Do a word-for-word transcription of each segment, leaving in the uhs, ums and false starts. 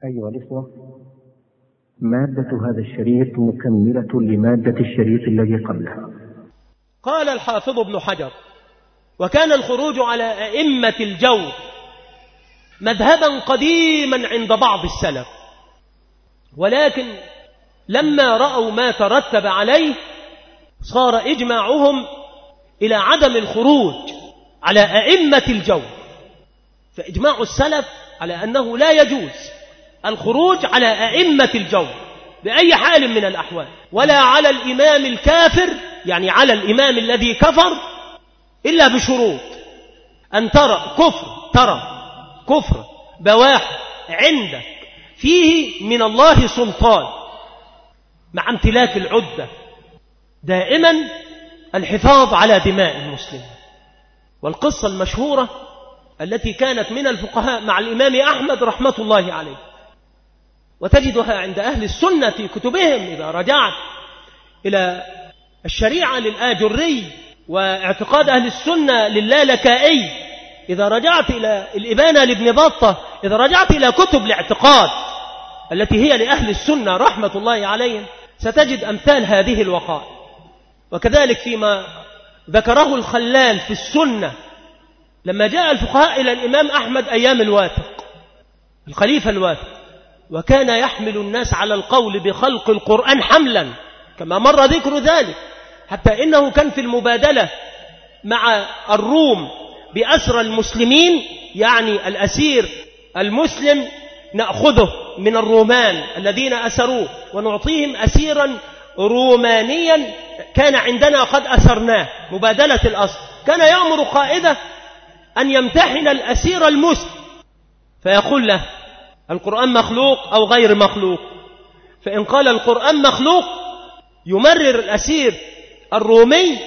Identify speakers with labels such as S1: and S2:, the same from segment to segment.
S1: أيها الإخوة، مادة هذا الشريط مكملة لمادة الشريط الذي قبلها.
S2: قال الحافظ ابن حجر: وكان الخروج على أئمة الجور مذهبا قديما عند بعض السلف، ولكن لما رأوا ما ترتب عليه صار إجماعهم إلى عدم الخروج على أئمة الجور، فإجماع السلف على أنه لا يجوز الخروج على أئمة الجور بأي حال من الأحوال، ولا على الإمام الكافر، يعني على الإمام الذي كفر، إلا بشروط: أن ترى كفر ترى كفر بواح عندك فيه من الله سلطان، مع امتلاك العدة، دائما الحفاظ على دماء المسلمين. والقصة المشهورة التي كانت من الفقهاء مع الإمام أحمد رحمة الله عليه، وتجدها عند أهل السنة في كتبهم إذا رجعت إلى الشريعة للآجري واعتقاد أهل السنة للالكائي، إذا رجعت إلى الإبانة لابن بطة، إذا رجعت إلى كتب الاعتقاد التي هي لأهل السنة رحمة الله عليهم، ستجد أمثال هذه الوقائع. وكذلك فيما ذكره الخلال في السنة لما جاء الفقهاء إلى الإمام أحمد أيام الواثق، الخليفة الواثق، وكان يحمل الناس على القول بخلق القرآن حملا كما مر ذكر ذلك، حتى إنه كان في المبادلة مع الروم بأسر المسلمين، يعني الأسير المسلم نأخذه من الرومان الذين أسروه ونعطيهم أسيرا رومانيا كان عندنا قد أسرناه، مبادلة الأسر. كان يأمر قائده أن يمتحن الأسير المسلم فيقول له: القرآن مخلوق أو غير مخلوق؟ فإن قال القرآن مخلوق يمرر الأسير الرومي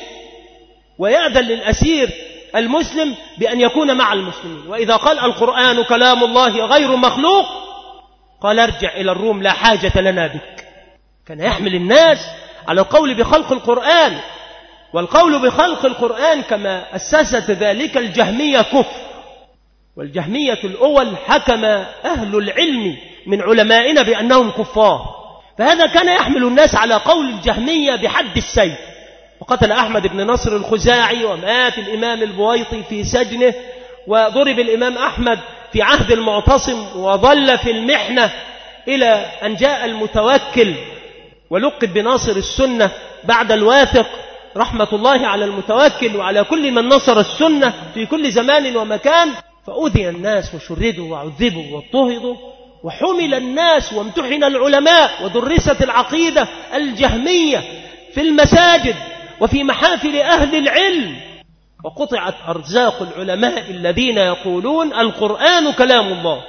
S2: ويأذن للأسير المسلم بأن يكون مع المسلمين، وإذا قال القرآن كلام الله غير مخلوق قال: ارجع إلى الروم لا حاجة لنا بك. كان يحمل الناس على القول بخلق القرآن، والقول بخلق القرآن كما أسست ذلك الجهمية كفر، والجهمية الأول حكم أهل العلم من علمائنا بأنهم كفار، فهذا كان يحمل الناس على قول الجهمية بحد السيف. وقتل أحمد بن نصر الخزاعي، ومات الإمام البويطي في سجنه، وضرب الإمام أحمد في عهد المعتصم، وظل في المحنة إلى أن جاء المتوكل ولقب بناصر السنة بعد الواثق، رحمة الله على المتوكل وعلى كل من نصر السنة في كل زمان ومكان. فأذي الناس وشردوا وعذبوا واضطهدوا، وحمل الناس وامتحن العلماء، ودرست العقيدة الجهمية في المساجد وفي محافل أهل العلم، وقطعت أرزاق العلماء الذين يقولون القرآن كلام الله،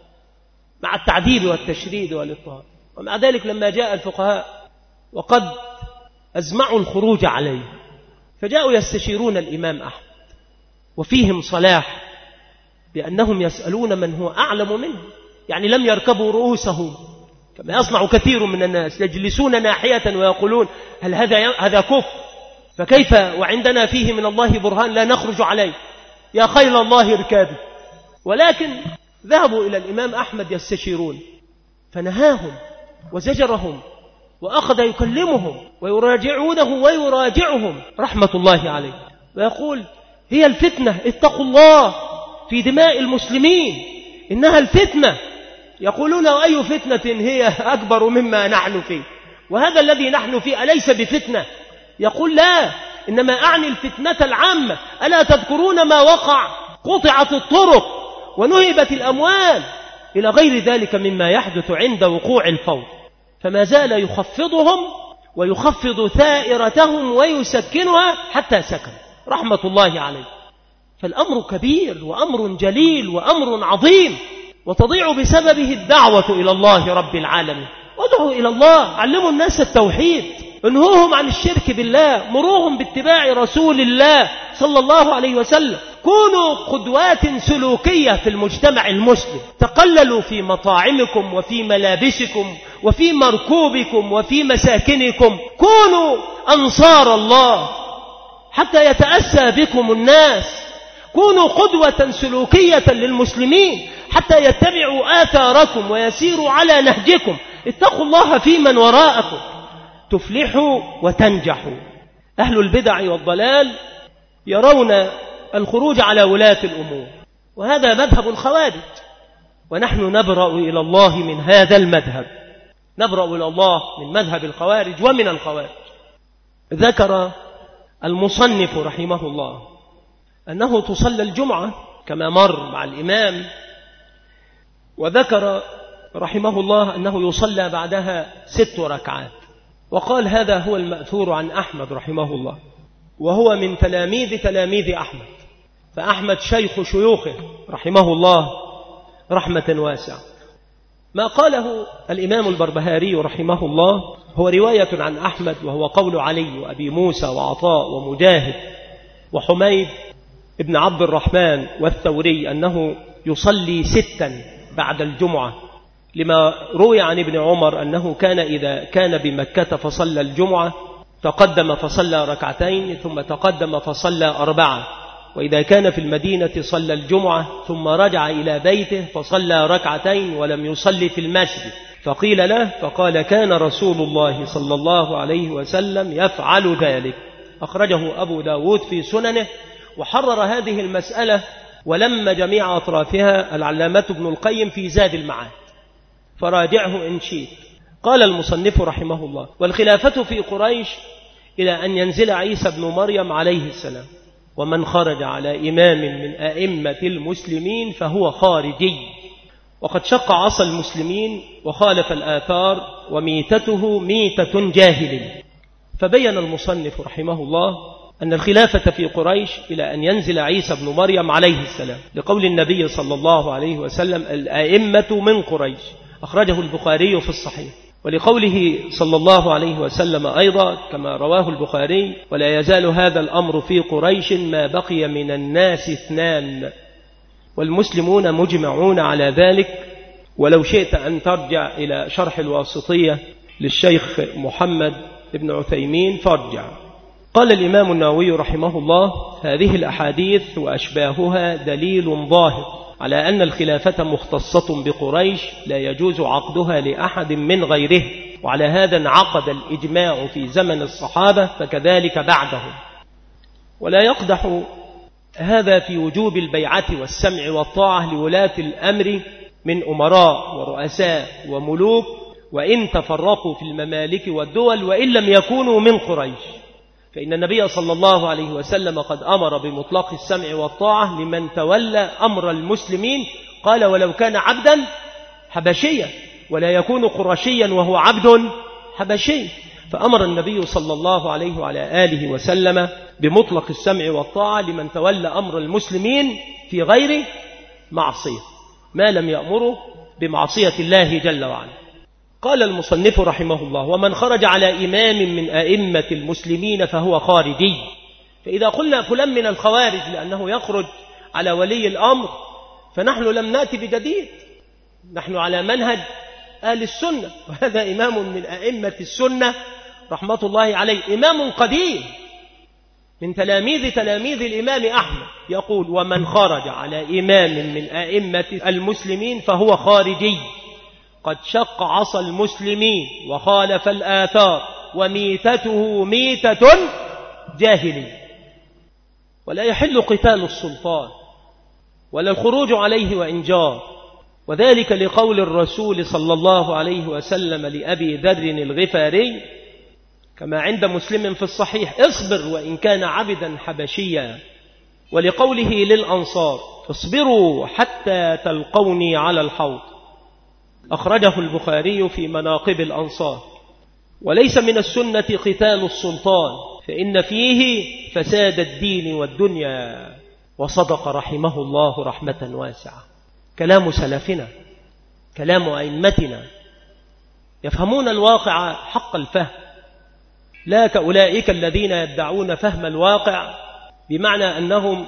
S2: مع التعديل والتشريد والاضطهاد. ومع ذلك لما جاء الفقهاء وقد أزمعوا الخروج عليه، فجاءوا يستشيرون الإمام أحمد، وفيهم صلاح بأنهم يسألون من هو أعلم منه، يعني لم يركبوا رؤوسهم كما يصنع كثير من الناس، يجلسون ناحية ويقولون هل هذا هذا كفر، فكيف وعندنا فيه من الله برهان لا نخرج عليه، يا خيل الله اركابي. ولكن ذهبوا إلى الإمام أحمد يستشيرون، فنهاهم وزجرهم، وأخذ يكلمهم ويراجعونه ويراجعهم رحمة الله عليه، ويقول: هي الفتنة، اتقوا الله في دماء المسلمين، إنها الفتنة. يقولون: أي فتنة هي أكبر مما نحن فيه، وهذا الذي نحن فيه أليس بفتنة؟ يقول: لا، إنما أعني الفتنة العامة. ألا تذكرون ما وقع؟ قطعت الطرق ونهبت الأموال إلى غير ذلك مما يحدث عند وقوع الفوضى. فما زال يخفضهم ويخفض ثائرتهم ويسكنها حتى سكن رحمة الله عليه. فالأمر كبير وأمر جليل وأمر عظيم، وتضيع بسببه الدعوة إلى الله رب العالمين. وادعوا إلى الله، علموا الناس التوحيد، انهوهم عن الشرك بالله، مروهم باتباع رسول الله صلى الله عليه وسلم، كونوا قدوات سلوكية في المجتمع المسلم، تقللوا في مطاعمكم وفي ملابسكم وفي مركوبكم وفي مساكنكم، كونوا أنصار الله حتى يتأسى بكم الناس، كونوا قدوة سلوكية للمسلمين حتى يتبعوا آثاركم ويسيروا على نهجكم. اتقوا الله في من وراءكم تفلحوا وتنجحوا. أهل البدع والضلال يرون الخروج على ولاة الأمور، وهذا مذهب الخوارج، ونحن نبرأ إلى الله من هذا المذهب، نبرأ إلى الله من مذهب الخوارج ومن الخوارج. ذكر المصنف رحمه الله أنه تصلى الجمعة كما مر مع الإمام، وذكر رحمه الله أنه يصلى بعدها ست ركعات، وقال هذا هو المأثور عن أحمد رحمه الله، وهو من تلاميذ تلاميذ أحمد، فأحمد شيخ شيوخه رحمه الله رحمة واسعة. ما قاله الإمام البربهاري رحمه الله هو رواية عن أحمد، وهو قول علي وأبي موسى وعطاء ومجاهد وحميد ابن عبد الرحمن والثوري أنه يصلي ستا بعد الجمعة، لما روي عن ابن عمر أنه كان إذا كان بمكة فصلى الجمعة تقدم فصلى ركعتين ثم تقدم فصلى أربعة، وإذا كان في المدينة صلى الجمعة ثم رجع إلى بيته فصلى ركعتين ولم يصلي في المسجد. فقيل له فقال كان رسول الله صلى الله عليه وسلم يفعل ذلك. أخرجه أبو داود في سننه، وحرر هذه المسألة ولم جميع أطرافها العلامة ابن القيم في زاد المعاد، فراجعه إن شئت. قال المصنف رحمه الله والخلافة في قريش إلى أن ينزل عيسى بن مريم عليه السلام، ومن خرج على إمام من أئمة المسلمين فهو خارجي، وقد شق عصا المسلمين وخالف الآثار وميتته ميتة جاهل. فبين المصنف رحمه الله أن الخلافة في قريش إلى أن ينزل عيسى بن مريم عليه السلام، لقول النبي صلى الله عليه وسلم الأئمة من قريش، أخرجه البخاري في الصحيح، ولقوله صلى الله عليه وسلم أيضا كما رواه البخاري ولا يزال هذا الأمر في قريش ما بقي من الناس اثنان، والمسلمون مجمعون على ذلك. ولو شئت أن ترجع إلى شرح الواسطية للشيخ محمد بن عثيمين فارجع. قال الإمام النووي رحمه الله هذه الأحاديث وأشباهها دليل ظاهر على أن الخلافة مختصة بقريش لا يجوز عقدها لأحد من غيره، وعلى هذا انعقد الإجماع في زمن الصحابة فكذلك بعدهم. ولا يقدح هذا في وجوب البيعة والسمع والطاعة لولاة الأمر من أمراء ورؤساء وملوك، وإن تفرقوا في الممالك والدول وإن لم يكونوا من قريش، فإن النبي صلى الله عليه وسلم قد أمر بمطلق السمع والطاعة لمن تولى أمر المسلمين، قال ولو كان عبدا حبشيا، ولا يكون قرشيا وهو عبد حبشي. فأمر النبي صلى الله عليه وعلى آله وسلم بمطلق السمع والطاعة لمن تولى أمر المسلمين في غير معصية، ما لم يأمره بمعصية الله جل وعلا. قال المصنف رحمه الله ومن خرج على إمام من أئمة المسلمين فهو خارجي. فإذا قلنا فلان من الخوارج لأنه يخرج على ولي الأمر فنحن لم نأتي بجديد، نحن على منهج أهل السنة، وهذا إمام من أئمة السنة رحمة الله عليه، إمام قديم من تلاميذ تلاميذ الإمام أحمد، يقول ومن خرج على إمام من أئمة المسلمين فهو خارجي قد شق عصا المسلمين وخالف الآثار وميتته ميتة جاهلي. ولا يحل قتال السلطان ولا الخروج عليه وإن جار، وذلك لقول الرسول صلى الله عليه وسلم لأبي ذر الغفاري كما عند مسلم في الصحيح اصبر وإن كان عبدا حبشيا، ولقوله للأنصار اصبروا حتى تلقوني على الحوض، أخرجه البخاري في مناقب الأنصار. وليس من السنة قتال السلطان فإن فيه فساد الدين والدنيا، وصدق رحمه الله رحمة واسعة. كلام سلفنا، كلام أئمتنا يفهمون الواقع حق الفهم، لا كأولئك الذين يدعون فهم الواقع بمعنى أنهم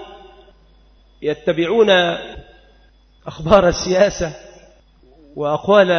S2: يتبعون أخبار السياسة وأقوال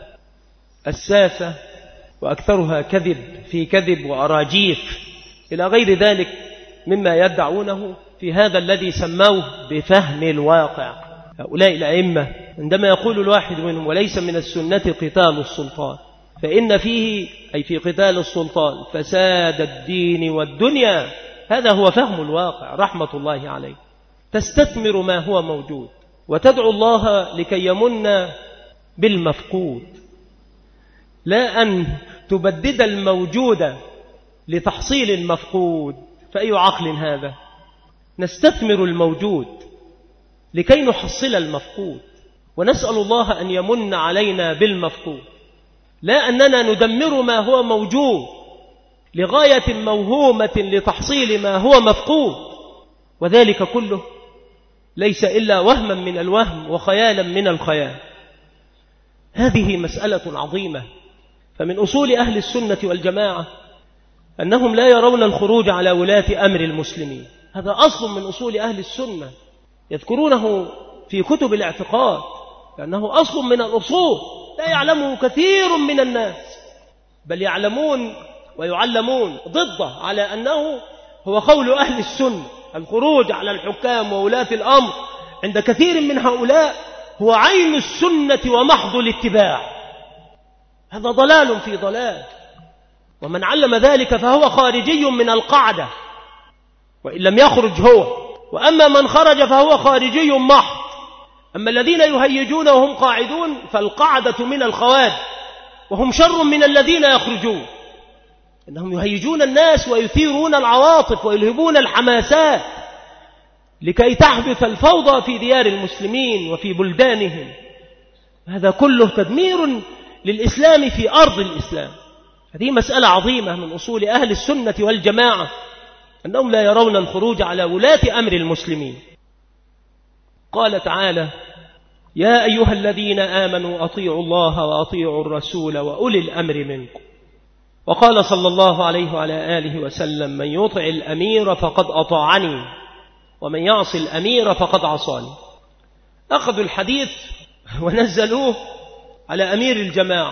S2: الساسة وأكثرها كذب في كذب وأراجيف إلى غير ذلك مما يدعونه في هذا الذي سموه بفهم الواقع. هؤلاء الأئمة عندما يقول الواحد منهم وليس من السنة قتال السلطان، فإن فيه أي في قتال السلطان فساد الدين والدنيا، هذا هو فهم الواقع رحمة الله عليه. تستثمر ما هو موجود وتدعو الله لكي يمن بالمفقود، لا أن تبدد الموجود لتحصيل المفقود. فأي عقل هذا؟ نستثمر الموجود لكي نحصل المفقود، ونسأل الله أن يمن علينا بالمفقود، لا أننا ندمر ما هو موجود لغاية موهومة لتحصيل ما هو مفقود، وذلك كله ليس إلا وهما من الوهم وخيالا من الخيال. هذه مسألة عظيمة. فمن أصول أهل السنة والجماعة أنهم لا يرون الخروج على ولاة أمر المسلمين، هذا أصل من أصول أهل السنة، يذكرونه في كتب الاعتقاد لأنه أصل من الأصول لا يعلمه كثير من الناس، بل يعلمون ويعلمون ضده على أنه هو قول أهل السنة. الخروج على الحكام وولاة الأمر عند كثير من هؤلاء هو عين السنة ومحض الاتباع، هذا ضلال في ضلال، ومن علم ذلك فهو خارجي من القاعدة وإن لم يخرج هو، وأما من خرج فهو خارجي محض. أما الذين يهيجون وهم قاعدون فالقاعدة من الخوارج، وهم شر من الذين يخرجون، إنهم يهيجون الناس ويثيرون العواطف ويلهبون الحماسات لكي تحدث الفوضى في ديار المسلمين وفي بلدانهم. هذا كله تدمير للإسلام في أرض الإسلام. هذه مسألة عظيمة من أصول أهل السنة والجماعة، أنهم لا يرون الخروج على ولاة أمر المسلمين. قال تعالى: يا أيها الذين آمنوا أطيعوا الله وأطيعوا الرسول وأولي الأمر منكم. وقال صلى الله عليه وعلى آله وسلم: من يطع الأمير فقد أطاعني ومن يعصي الأمير فقد عصاني. أخذوا الحديث ونزلوه على أمير الجماعة،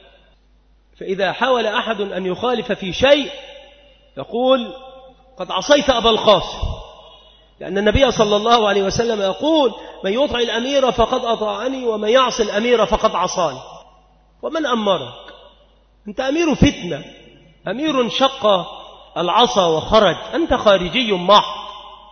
S2: فإذا حاول أحد أن يخالف في شيء يقول: قد عصيت أبا القاسم، لأن النبي صلى الله عليه وسلم يقول: من يطع الأمير فقد أطاعني ومن يعصي الأمير فقد عصاني. ومن أمرك؟ أنت أمير فتنة، أمير شق العصا وخرج، أنت خارجي محض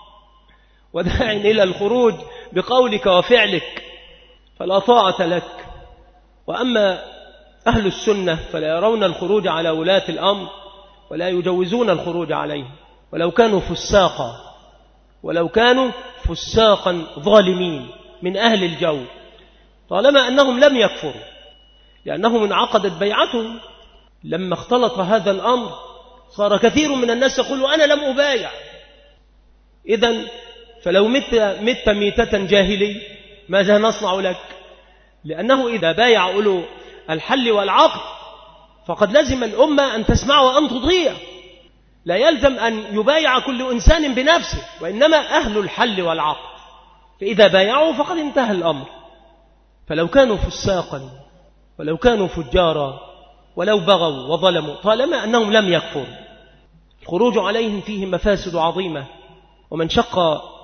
S2: وداع إلى الخروج بقولك وفعلك، فلا طاعة لك. وأما أهل السنة فلا يرون الخروج على ولاة الأمر ولا يجوزون الخروج عليهم، ولو كانوا فساقا ولو كانوا فساقا ظالمين من أهل الجو، طالما أنهم لم يكفروا، لأنهم انعقدت بيعتهم. لما اختلط هذا الأمر صار كثير من الناس يقول: أنا لم أبايع. إذن فلو مت, مت ميتة جاهلي ماذا نصنع لك؟ لأنه إذا بايع أولو الحل والعقد فقد لزم الأمة أن تسمع وأن تطيع، لا يلزم أن يبايع كل إنسان بنفسه، وإنما أهل الحل والعقد، فإذا بايعوا فقد انتهى الأمر. فلو كانوا فساقا ولو كانوا فجارا ولو بغوا وظلموا، طالما أنهم لم يكفروا، الخروج عليهم فيه مفاسد عظيمة. ومن شق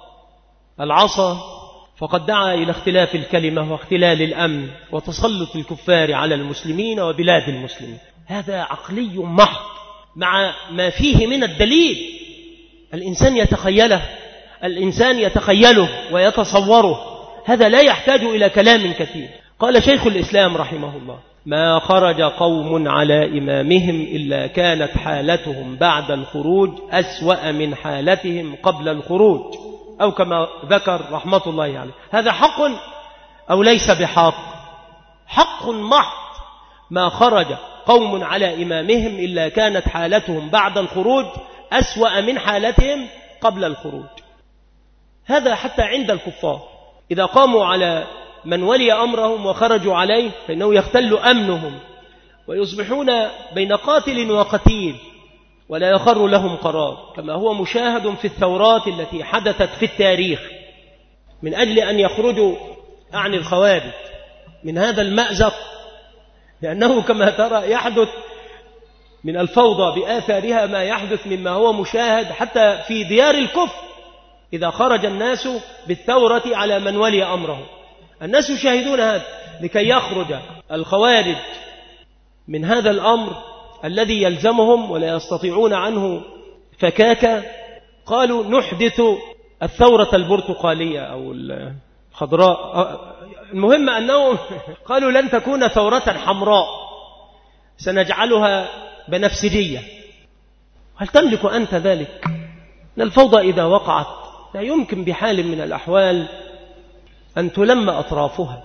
S2: العصا فقد دعا إلى اختلاف الكلمة واختلال الأمن وتسلط الكفار على المسلمين وبلاد المسلمين. هذا عقلي محض مع ما فيه من الدليل، الإنسان يتخيله الإنسان يتخيله ويتصوره، هذا لا يحتاج إلى كلام كثير. قال شيخ الإسلام رحمه الله: ما خرج قوم على إمامهم إلا كانت حالتهم بعد الخروج أسوأ من حالتهم قبل الخروج، أو كما ذكر رحمة الله عليه. هذا حق أو ليس بحق؟ حق محض. ما خرج قوم على إمامهم إلا كانت حالتهم بعد الخروج أسوأ من حالتهم قبل الخروج. هذا حتى عند الكفار إذا قاموا على من ولي أمرهم وخرجوا عليه فإنه يختل أمنهم ويصبحون بين قاتل وقتيل ولا يخر لهم قرار، كما هو مشاهد في الثورات التي حدثت في التاريخ من أجل أن يخرجوا عن الخوارج من هذا المأزق، لأنه كما ترى يحدث من الفوضى بآثارها ما يحدث مما هو مشاهد حتى في ديار الكفر إذا خرج الناس بالثورة على من ولي أمره. الناس يشاهدون هذا. لكي يخرج الخوارج من هذا الأمر الذي يلزمهم ولا يستطيعون عنه فكاكا، قالوا نحدث الثورة البرتقالية أو الخضراء. المهم أنهم قالوا لن تكون ثورة حمراء، سنجعلها بنفسجية. هل تملك أنت ذلك؟ أن الفوضى إذا وقعت لا يمكن بحال من الأحوال أن تلم أطرافها.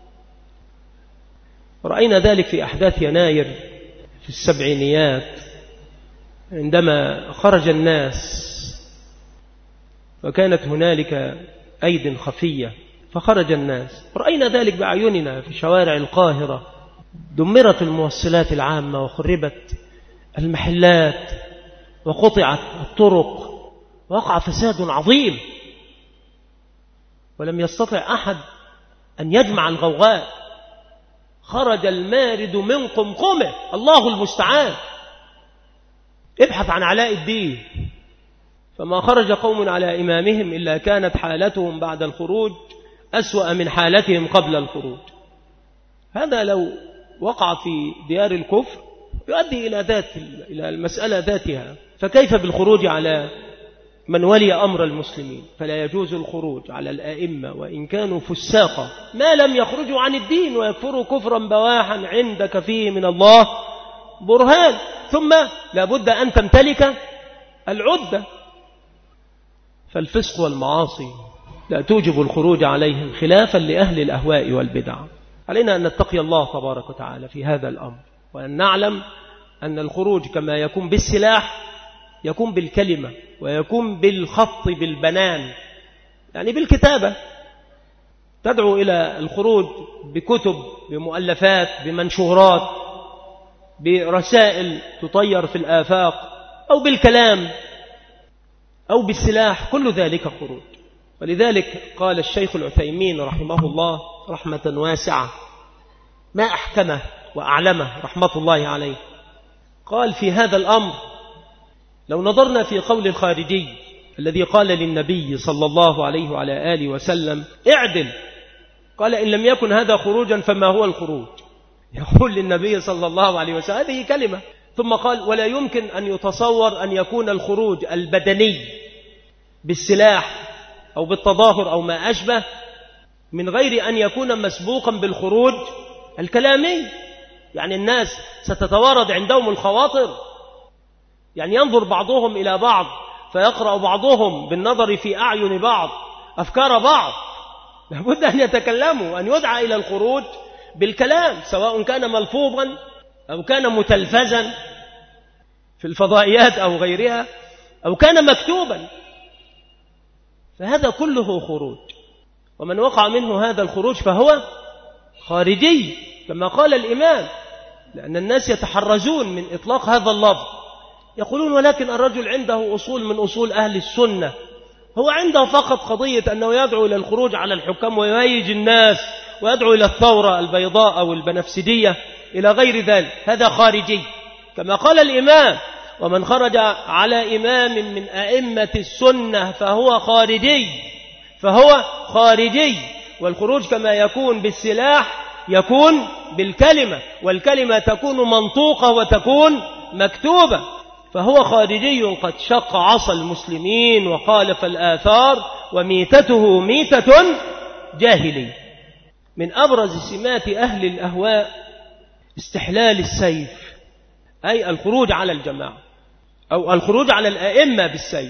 S2: رأينا ذلك في أحداث يناير في السبعينيات عندما خرج الناس وكانت هنالك أيد خفية فخرج الناس. رأينا ذلك بأعيننا في شوارع القاهرة، دمرت الموصلات العامة وخربت المحلات وقطعت الطرق، وقع فساد عظيم ولم يستطع أحد أن يجمع الغوغاء. خرج المارد من قمقمه، الله المستعان. ابحث عن علاء الدين، فما خرج قوم على إمامهم إلا كانت حالتهم بعد الخروج أسوأ من حالتهم قبل الخروج. هذا لو وقع في ديار الكفر يؤدي إلى ذات إلى المسألة ذاتها، فكيف بالخروج على من ولي أمر المسلمين؟ فلا يجوز الخروج على الآئمة وإن كانوا فساقا ما لم يخرجوا عن الدين ويكفروا كفرا بواحا عندك فيه من الله برهان. ثم لابد أن تمتلك العدة، فالفسق والمعاصي لا توجب الخروج عليهم خلافا لأهل الأهواء والبدع. علينا أن نتقي الله تبارك وتعالى في هذا الأمر، وأن نعلم أن الخروج كما يكون بالسلاح يكون بالكلمة، ويكون بالخط بالبنان، يعني بالكتابة. تدعو إلى الخروج بكتب، بمؤلفات، بمنشورات، برسائل تطير في الآفاق، أو بالكلام أو بالسلاح، كل ذلك خروج. ولذلك قال الشيخ العثيمين رحمه الله رحمة واسعة ما أحكمه وأعلمه رحمة الله عليه، قال في هذا الأمر لو نظرنا في قول الخارجي الذي قال للنبي صلى الله عليه وعلى آله وسلم اعدل، قال إن لم يكن هذا خروجا فما هو الخروج؟ يقول للنبي صلى الله عليه وسلم هذه كلمة. ثم قال ولا يمكن أن يتصور أن يكون الخروج البدني بالسلاح أو بالتظاهر أو ما أشبه من غير أن يكون مسبوقا بالخروج الكلامي. يعني الناس ستتوارد عندهم الخواطر، يعني ينظر بعضهم إلى بعض فيقرأ بعضهم بالنظر في أعين بعض أفكار بعض. لابد أن يتكلموا، أن يدعى إلى الخروج بالكلام، سواء كان ملفوظا أو كان متلفزا في الفضائيات أو غيرها، أو كان مكتوبا، فهذا كله خروج. ومن وقع منه هذا الخروج فهو خارجي كما قال الإمام، لأن الناس يتحرزون من إطلاق هذا اللفظ، يقولون ولكن الرجل عنده أصول من أصول أهل السنة، هو عنده فقط قضية أنه يدعو إلى الخروج على الحكام ويهيج الناس ويدعو إلى الثورة البيضاء أو البنفسجية إلى غير ذلك، هذا خارجي كما قال الإمام ومن خرج على إمام من أئمة السنة فهو خارجي فهو خارجي. والخروج كما يكون بالسلاح يكون بالكلمة، والكلمة تكون منطوقة وتكون مكتوبة، فهو خارجي قد شق عصا المسلمين وخالف الآثار وميتته ميتة جاهلي. من أبرز سمات أهل الأهواء استحلال السيف، أي الخروج على الجماعة أو الخروج على الأئمة بالسيف.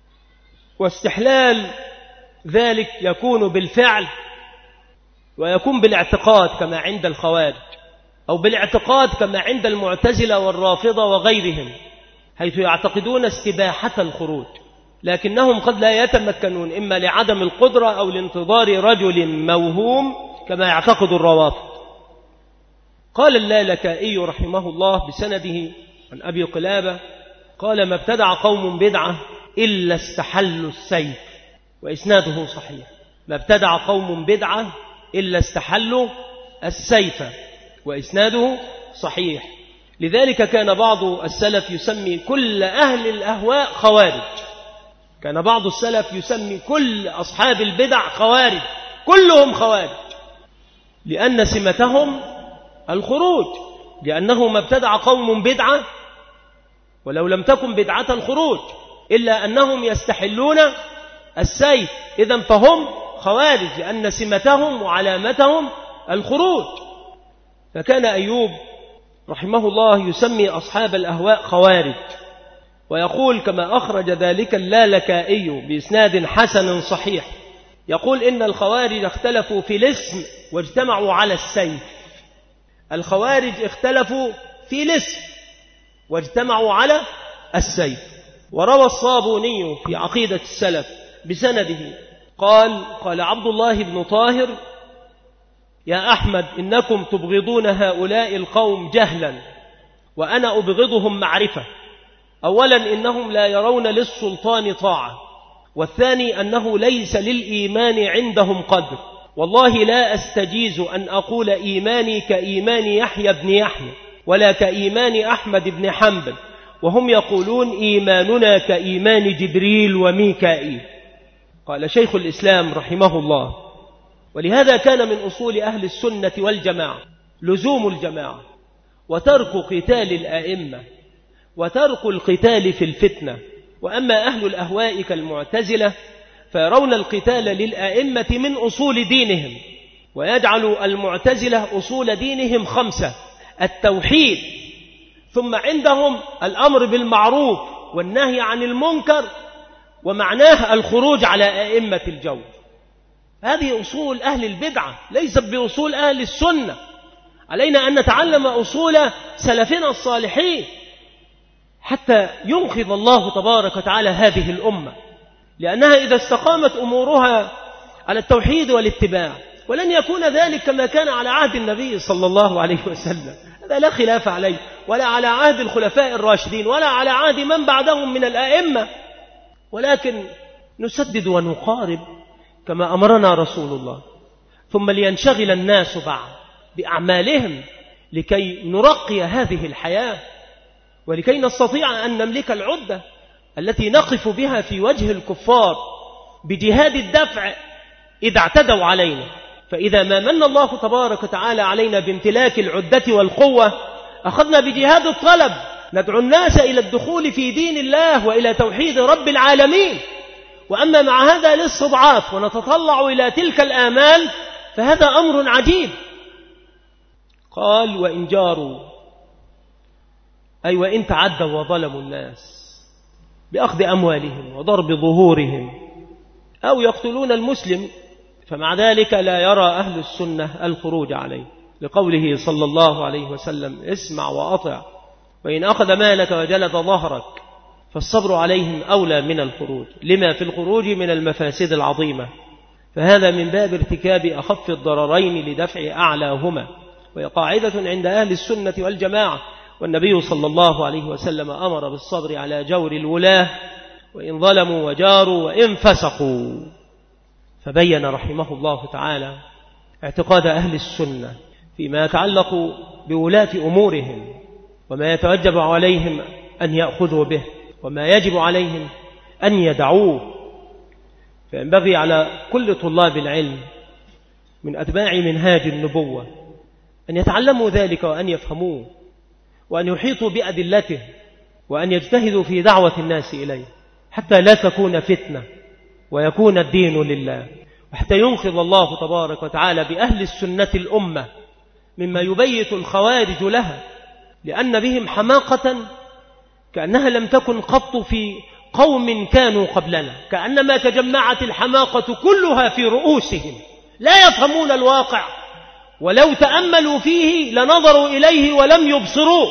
S2: واستحلال ذلك يكون بالفعل ويكون بالاعتقاد كما عند الخوارج، أو بالاعتقاد كما عند المعتزلة والرافضة وغيرهم، حيث يعتقدون استباحة الخروج، لكنهم قد لا يتمكنون إما لعدم القدرة أو لانتظار رجل موهوم كما يعتقد الروافض. قال اللالكائي رحمه الله بسنده عن أبي قلابة قال ما ابتدع قوم بدعة إلا استحلوا السيف، وإسناده صحيح. ما ابتدع قوم بدعة إلا استحلوا السيف، وإسناده صحيح. لذلك كان بعض السلف يسمي كل أهل الأهواء خوارج، كان بعض السلف يسمي كل أصحاب البدع خوارج، كلهم خوارج، لأن سمتهم الخروج، لأنه ما ابتدع قوم بدعة ولو لم تكن بدعة الخروج، إلا أنهم يستحلون السيف، إذن فهم خوارج لأن سمتهم وعلامتهم الخروج. فكان أيوب رحمه الله يسمي أصحاب الأهواء خوارج، ويقول كما أخرج ذلك اللالكائي بإسناد حسن صحيح، يقول إن الخوارج اختلفوا في الاسم واجتمعوا على السيف. الخوارج اختلفوا في الاسم واجتمعوا على السيف. وروى الصابوني في عقيدة السلف بسنده قال قال عبد الله بن طاهر: يا أحمد إنكم تبغضون هؤلاء القوم جهلا وأنا أبغضهم معرفة. أولا إنهم لا يرون للسلطان طاعة، والثاني أنه ليس للإيمان عندهم قدر. والله لا أستجيز أن أقول إيماني كإيمان يحيى بن يحيى ولا كإيمان أحمد بن حنبل، وهم يقولون إيماننا كإيمان جبريل وميكائيل. قال شيخ الإسلام رحمه الله: ولهذا كان من أصول أهل السنة والجماعة لزوم الجماعة وترك قتال الآئمة وترك القتال في الفتنة. وأما أهل الأهواء كالمعتزلة فيرون القتال للآئمة من أصول دينهم، ويجعل المعتزلة أصول دينهم خمسة: التوحيد، ثم عندهم الأمر بالمعروف والنهي عن المنكر، ومعناه الخروج على أئمة الجور. هذه أصول أهل البدعة ليست بأصول أهل السنة. علينا أن نتعلم أصول سلفنا الصالحين حتى ينقذ الله تبارك وتعالى هذه الأمة، لأنها إذا استقامت أمورها على التوحيد والاتباع، ولن يكون ذلك كما كان على عهد النبي صلى الله عليه وسلم، هذا لا خلاف عليه، ولا على عهد الخلفاء الراشدين، ولا على عهد من بعدهم من الآئمة، ولكن نسدد ونقارب كما أمرنا رسول الله، ثم لينشغل الناس بعد بأعمالهم لكي نرقي هذه الحياة، ولكي نستطيع أن نملك العدة التي نقف بها في وجه الكفار بجهاد الدفع إذا اعتدوا علينا. فإذا ما من الله تبارك وتعالى علينا بامتلاك العدة والقوة أخذنا بجهاد الطلب، ندعو الناس إلى الدخول في دين الله وإلى توحيد رب العالمين. وأما مع هذا الاستضعاف ونتطلع إلى تلك الآمال فهذا أمر عجيب. قال: وإن جاروا، أي وإن تعدوا وظلموا الناس بأخذ أموالهم وضرب ظهورهم أو يقتلون المسلم، فمع ذلك لا يرى أهل السنة الخروج عليه، لقوله صلى الله عليه وسلم: اسمع وأطع، وإن أخذ مالك وجلد ظهرك فالصبر عليهم أولى من الخروج، لما في الخروج من المفاسد العظيمة. فهذا من باب ارتكاب أخف الضررين لدفع أعلاهما، وهي قاعدة عند أهل السنة والجماعة. والنبي صلى الله عليه وسلم أمر بالصبر على جور الولاة وإن ظلموا وجاروا وإن فسقوا. فبين رحمه الله تعالى اعتقاد أهل السنة فيما يتعلق بولاة أمورهم، وما يتوجب عليهم أن يأخذوا به، وما يجب عليهم أن يدعوه. فينبغي على كل طلاب العلم من أتباع منهاج النبوة أن يتعلموا ذلك وأن يفهموه وأن يحيطوا بأدلته وأن يجتهدوا في دعوة الناس إليه، حتى لا تكون فتنة ويكون الدين لله، وحتى ينقذ الله تبارك وتعالى بأهل السنة الأمة مما يبيت الخوارج لها، لأن بهم حماقة كأنها لم تكن قط في قوم كانوا قبلنا، كأنما تجمعت الحماقة كلها في رؤوسهم، لا يفهمون الواقع، ولو تأملوا فيه لنظروا إليه ولم يبصروه،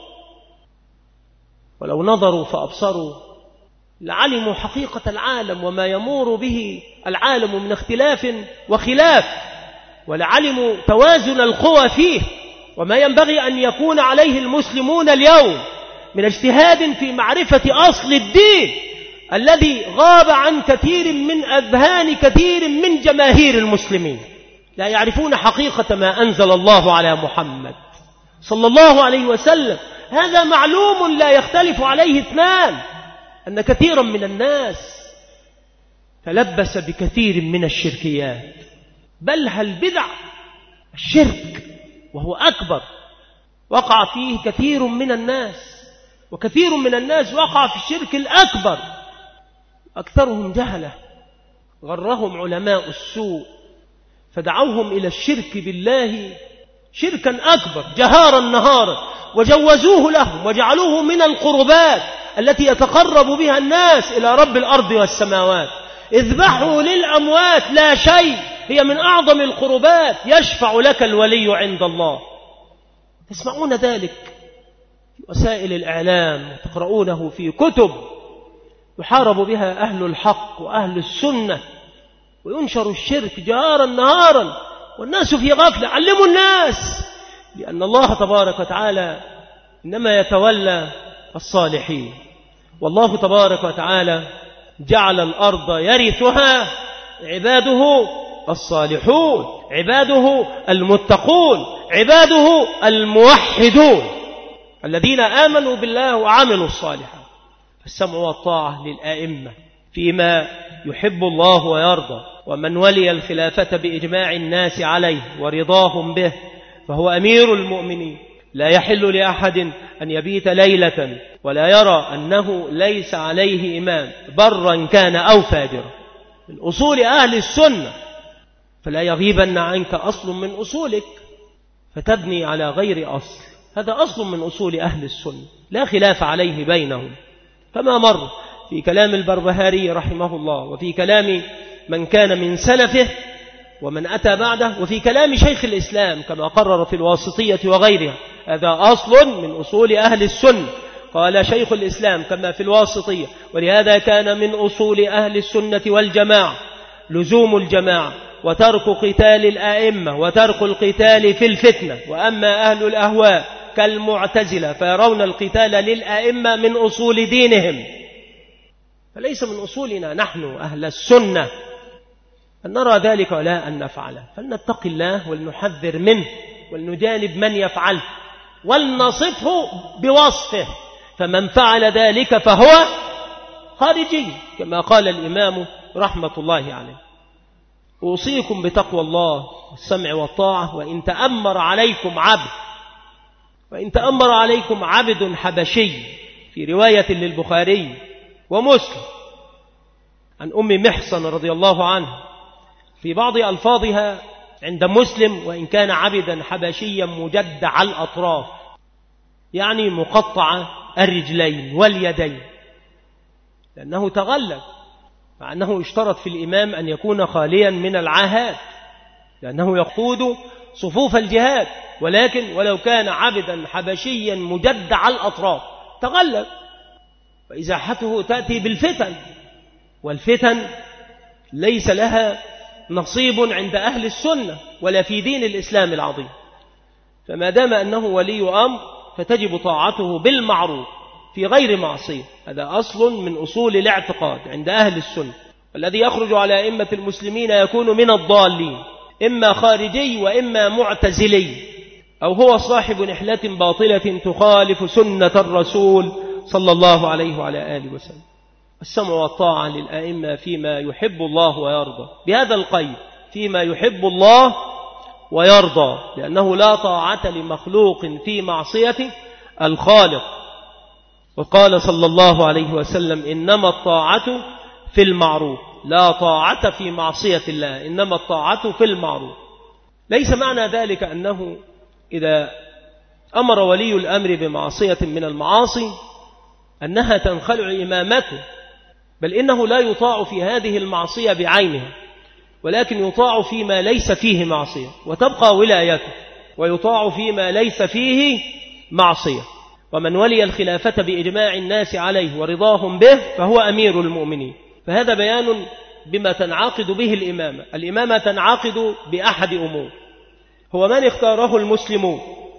S2: ولو نظروا فأبصروا لعلموا حقيقة العالم وما يمور به العالم من اختلاف وخلاف، ولعلموا توازن القوى فيه وما ينبغي أن يكون عليه المسلمون اليوم من اجتهاد في معرفة أصل الدين الذي غاب عن كثير من أذهان كثير من جماهير المسلمين، لا يعرفون حقيقة ما أنزل الله على محمد صلى الله عليه وسلم. هذا معلوم لا يختلف عليه اثنان، أن كثيرا من الناس تلبس بكثير من الشركيات، بل هل بدع الشرك، وهو أكبر وقع فيه كثير من الناس، وكثير من الناس وقع في الشرك الأكبر، أكثرهم جهلة غرهم علماء السوء فدعوهم إلى الشرك بالله شركا أكبر جهارا نهارا، وجوزوه لهم وجعلوه من القربات التي يتقرب بها الناس إلى رب الأرض والسماوات. اذبحوا للأموات لا شيء، هي من أعظم القربات، يشفع لك الولي عند الله. تسمعون ذلك في وسائل الإعلام وتقرؤونه في كتب يحارب بها أهل الحق وأهل السنة، وينشر الشرك جهارا نهارا والناس في غفلة. علموا الناس لأن الله تبارك وتعالى إنما يتولى الصالحين، والله تبارك وتعالى جعل الأرض يرثها عباده الصالحون، عباده المتقون، عباده الموحدون الذين آمنوا بالله وعملوا الصالحات. فالسمع والطاعة للآئمة فيما يحب الله ويرضى، ومن ولي الخلافة بإجماع الناس عليه ورضاهم به فهو أمير المؤمنين. لا يحل لأحد أن يبيت ليلة ولا يرى أنه ليس عليه إمام برا كان أو فاجرا، من أصول أهل السنة. فلا يغيبن عنك أصل من أصولك فتبني على غير أصل، هذا أصل من أصول أهل السنة لا خلاف عليه بينهم، كما مر في كلام البربهاري رحمه الله، وفي كلام من كان من سلفه ومن أتى بعده، وفي كلام شيخ الإسلام كما قرر في الواسطية وغيرها. هذا أصل من أصول أهل السنة، قال شيخ الإسلام كما في الواسطية. ولهذا كان من أصول أهل السنة والجماعة لزوم الجماعة وترك قتال الآئمة وترك القتال في الفتنة. وأما أهل الأهواء كالمعتزلة فيرون القتال للآئمة من أصول دينهم، فليس من أصولنا نحن أهل السنة أن نرى ذلك ولا أن نفعله. فلنتقي الله ولنحذر منه ولنجانب من يفعله ولنصفه بوصفه، فمن فعل ذلك فهو خارجي كما قال الإمام رحمة الله عليه. أوصيكم بتقوى الله والسمع والطاعة. وإن تأمر عليكم عبد وإن تأمر عليكم عبد حبشي، في رواية للبخاري ومسلم عن أم محصن رضي الله عنها في بعض ألفاظها عند مسلم: وإن كان عبدا حبشيا مجدع الأطراف، يعني مقطع الرجلين واليدين، لأنه تغلب، مع أنه اشترط في الإمام أن يكون خاليا من العاهات لأنه يقود صفوف الجهاد، ولكن ولو كان عبدا حبشيا مجدع الأطراف تغلب. فإزاحته تأتي بالفتن، والفتن ليس لها نصيب عند أهل السنة ولا في دين الإسلام العظيم. فما دام أنه ولي أمر فتجب طاعته بالمعروف في غير معصية، هذا أصل من أصول الاعتقاد عند أهل السنة. والذي يخرج على أئمة المسلمين يكون من الضالين، إما خارجي وإما معتزلي، أو هو صاحب نحلة باطلة تخالف سنة الرسول صلى الله عليه وعلى آله وسلم. السمع والطاعة للأئمة فيما يحب الله ويرضى، بهذا القيد فيما يحب الله ويرضى، لأنه لا طاعة لمخلوق في معصية الخالق. وقال صلى الله عليه وسلم: إنما الطاعة في المعروف، لا طاعة في معصية الله، إنما الطاعة في المعروف. ليس معنى ذلك أنه إذا أمر ولي الأمر بمعصية من المعاصي أنها تنخلع إمامته، بل إنه لا يطاع في هذه المعصية بعينها، ولكن يطاع فيما ليس فيه معصية وتبقى ولايته، ويطاع فيما ليس فيه معصية. ومن ولي الخلافة بإجماع الناس عليه ورضاهم به فهو أمير المؤمنين. فهذا بيان بما تنعقد به الإمامة. الإمامة تنعقد بأحد أمور، هو من اختاره المسلمون،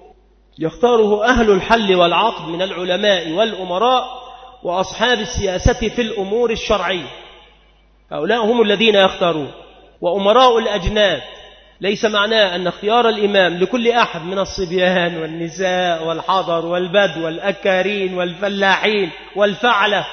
S2: يختاره أهل الحل والعقد من العلماء والأمراء وأصحاب السياسة في الأمور الشرعية، هؤلاء هم الذين يختارون. وأمراء الأجناد ليس معناه أن اختيار الإمام لكل أحد من الصبيان والنساء والحضر والبدو والأكارين والفلاحين والفعلة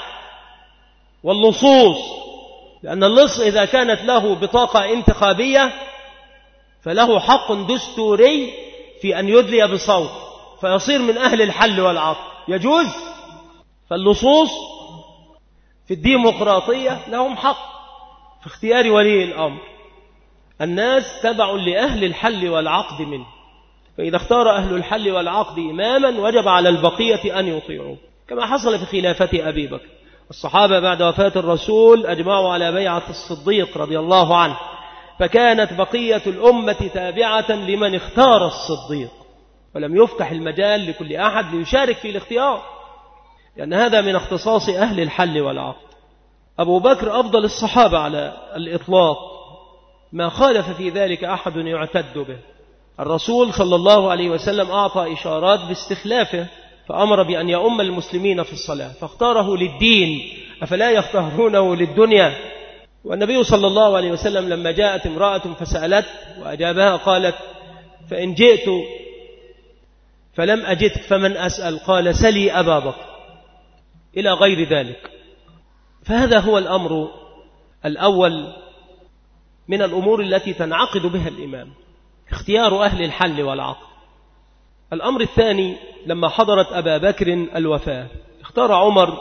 S2: واللصوص، لأن اللص إذا كانت له بطاقة انتخابية فله حق دستوري في أن يدلي بصوت فيصير من أهل الحل والعقد، يجوز. فاللصوص في الديمقراطية لهم حق في اختيار ولي الأمر. الناس تبع لأهل الحل والعقد منه، فإذا اختار أهل الحل والعقد إماما وجب على البقية أن يطيعوه، كما حصل في خلافة أبي بكر. الصحابة بعد وفاة الرسول أجمعوا على بيعة الصديق رضي الله عنه، فكانت بقية الأمة تابعة لمن اختار الصديق، ولم يفتح المجال لكل أحد ليشارك في الاختيار، لأن هذا من اختصاص أهل الحل والعقد. أبو بكر أفضل الصحابة على الإطلاق، ما خالف في ذلك أحد يعتد به. الرسول صلى الله عليه وسلم أعطى إشارات باستخلافه، فأمر بأن يؤم المسلمين في الصلاة، فاختاره للدين، أفلا يختارونه للدنيا؟ والنبي صلى الله عليه وسلم لما جاءت امرأة فسألت وأجابها قالت: فإن جئت فلم أجدك فمن أسأل؟ قال: سلي أبا بكر، إلى غير ذلك. فهذا هو الأمر الأول من الأمور التي تنعقد بها الإمام، اختيار أهل الحل والعقد. الأمر الثاني، لما حضرت أبا بكر الوفاة اختار عمر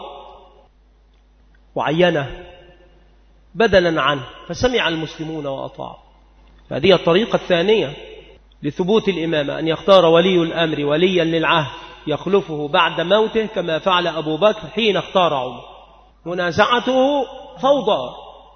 S2: وعينه بدلا عنه، فسمع المسلمون وأطاعوا. هذه الطريقة الثانية لثبوت الإمامة، أن يختار ولي الأمر وليا للعهد يخلفه بعد موته، كما فعل أبو بكر حين اختار عمر. منازعته فوضى.